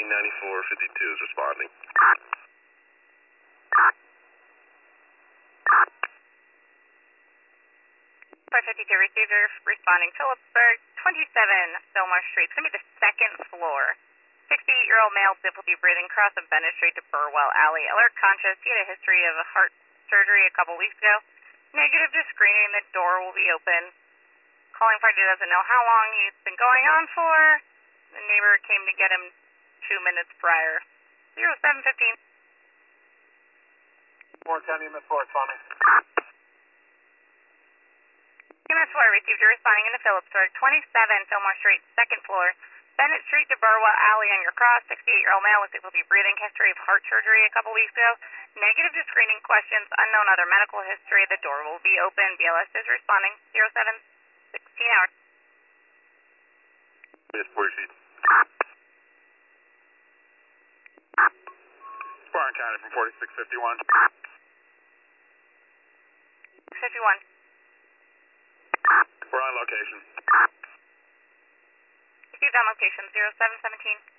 9452 is responding. 552 receiver responding Phillipsburg, 27 Fillmore Street. It's going to be the second floor. 68-year-old male, difficulty breathing, cross of Bennett Street to Burwell Alley. Alert conscious. He had a history of heart surgery a couple weeks ago. Negative to screening. The door will be open. Calling party doesn't know how long he's been going on for. The neighbor came to get him 2 minutes prior. 0715. 410, MS 4, Tommy. MS 4 received a responding into Phillipsburg, 27 Fillmore Street, second floor. Bennett Street to Burwell Alley on your cross. 68-year-old male with difficulty breathing, history of heart surgery a couple weeks ago. Negative to screening questions, unknown other medical history. The door will be open. BLS is responding. 0716 hours. Yes, 40 feet. Barn County from 4651. 51. We're on location. Received on location. 0717.